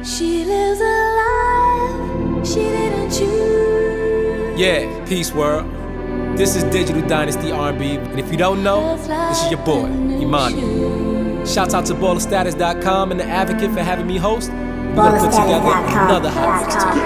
She lives a life she didn't choose. Yeah, peace world. This is Digital Dynasty R&B, and if you don't know, this is your boy, Imani. Shouts out to ballerstatus.com and The Advocate for having me host. We're gonna put together another hot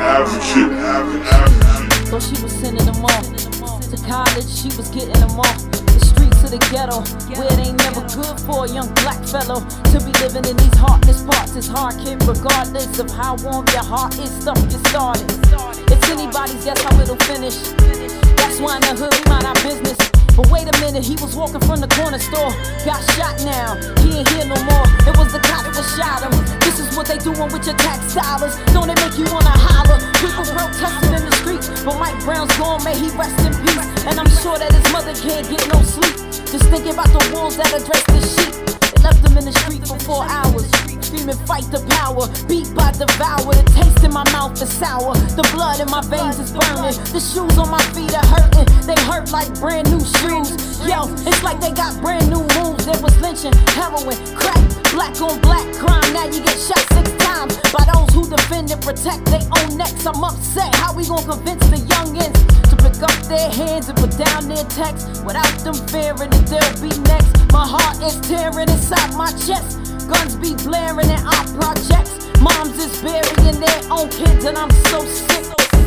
mixtape. So she was sending them off to college, she was getting them off the streets of the ghetto, where it ain't never good for a young black fellow to be living in these heartless parts. It's hard, kid, regardless of how warm your heart is. Stuff gets started. It's anybody's guess how it'll finish. That's why in the hood we mind our business. But wait a minute, he was walking from the corner store, got shot now, he ain't here no more. It was the cop that shot him. This is what they doing with your tax dollars. Don't it make you wanna holler? People protesting in the streets, but Mike Brown's gone, may he rest in peace. And I'm sure that his mother can't get no sleep, just thinking about the wolves that address the sheep. They left him in the street for 4 hours, screaming fight the power, beat by devour. The taste in my mouth is sour, the blood in my veins is burning. The shoes on my feet are hurting, they hurt like brand new shoes. Yo, it's like they got brand new moves. There was lynching, heroin, crack, black on black crime. Now you get shot 6 times by those who defend and protect their own necks. I'm upset, how we gonna convince the youngins to pick up their hands and put down their texts without them fearing that they'll be next? My heart is tearing inside my chest, guns be blaring in our projects. Moms is burying their own kids and I'm so sick.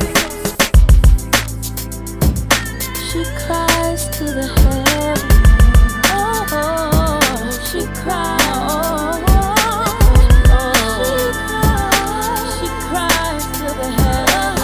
She cries to the heavens. Oh, she cries. She cries to the heavens.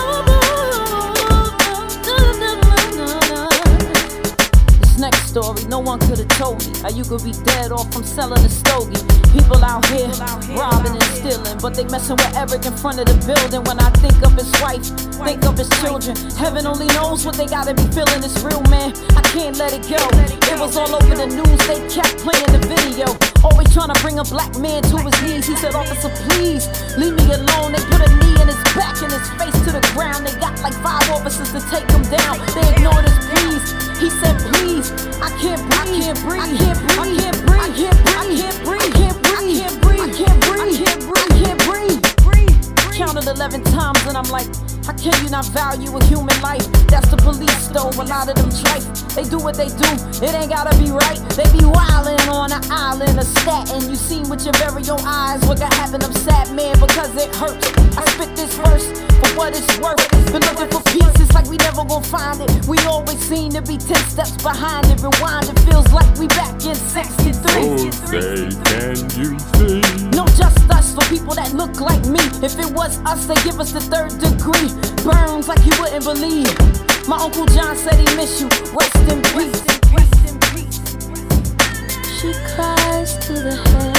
This next story, no one could have told me how you could be dead off from selling a stogie. People out here robbing and stealing, but they messing with Eric in front of the building. When I think of his wife, think of his children, heaven only knows what they gotta be feeling. It's real, man, I can't let it go. It was all over the news, they kept playing the video, always trying to bring a black man to his knees. He said, officer, please, leave me alone. They put a knee in his back and his face to the ground. They got like 5 officers to take him down. They ignored his pleas. He said, please, I can't breathe, I can't breathe, I can't breathe, I can't breathe, I can't breathe, I can't breathe, I can't breathe, I can't breathe, I can't breathe. Counted 11 times and I'm like, how can you not value a human life? That's the police though, a lot of them tripe. They do what they do, it ain't gotta be right. They be wildin' on an island of Staten. You seen with your very own eyes what could happen. I'm sad, man, because it hurts. I spit this verse for what it's worth. Been looking for peace, it's like we never gon' find it. We always seem to be 10 steps behind it. Rewind, it feels like we back in 63. Oh, say, can you see? No justice for people that look like me. If it was us, they give us the 3rd degree. Burns like you wouldn't believe. My Uncle John said he miss you. Rest in peace. She cries to the heavens.